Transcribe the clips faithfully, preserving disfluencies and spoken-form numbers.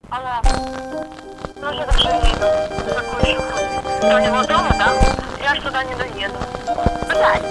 Алло. Ну что так шумит? Какой шум? Ты у него дома, да? Я ж туда не доеду. Блядь.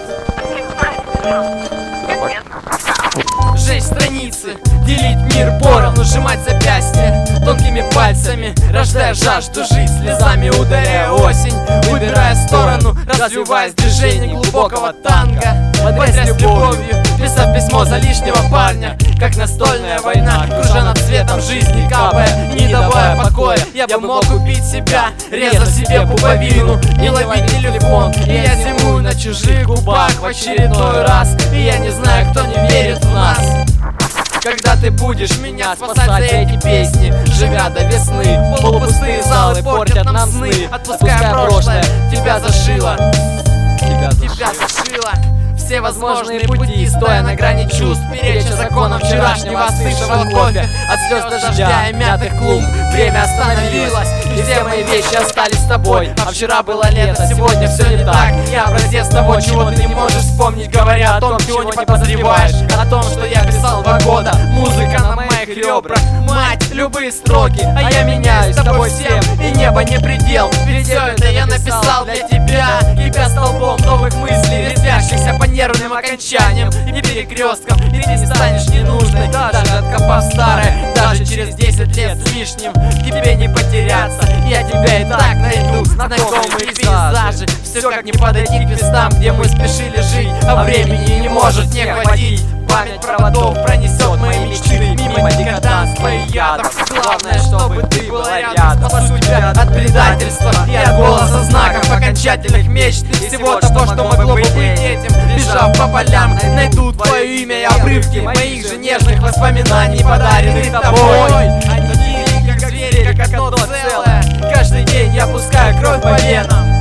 Нет, нет. Жечь страницы, делить мир поровну, сжимать запястья тонкими пальцами, рождая жажду жить, слезами ударяя осень, выбирая сторону, развиваясь движение глубокого танго, бодрясь любовью, писав письмо за лишнего парня, как настольная война, кружа над цветом жизни, капая, не давая покоя. Я бы мог убить себя, резав себе пуповину, не ловить телефон, и я зимую на чужих губах в очередной раз, и я не знаю, кто не верит в нас. Когда ты будешь меня спасать за эти песни, живя до весны, полупустые залы портят нам сны, отпуская прошлое, тебя зашило, тебя зашило. Все возможные пути, стоя на грани чувств, переча законам вчерашнего остывшего кофе, от слез дождя и мятых клумб. Время остановилось, и все мои вещи остались с тобой. А вчера было лето, сегодня все не так. Я образец того, чего ты не можешь вспомнить, говоря о том, чего не подозреваешь, о том, что я писал два года. Музыка на моих ребрах, мать, любые строки, а я меняюсь с тобой всем, и небо не предел. Ведь все это я написал для тебя, кипя столбом новых мыслей, резвящихся по нервным окончаниям и перекресткам. И ты не станешь ненужной, даже откопав старое, даже через десять лет с лишним. Тебе не потеряться, я тебя и так найду. Знакомые пейзажи, все как не подойти к местам, где мы спешили жить, а времени не может не хватить. Память проводов пронесет мои мечты мимо декаданства и ядов. Главное, чтобы ты была рядом, спасу тебя от предательства и от голоса знаков окончательных мечт и всего того, что могло бы быть этим. Бежав по полям, найду твое имя и обрывки моих же нежных воспоминаний, подаренных тобой. Они как звери, как одно целое. Каждый день я пускаю кровь по венам.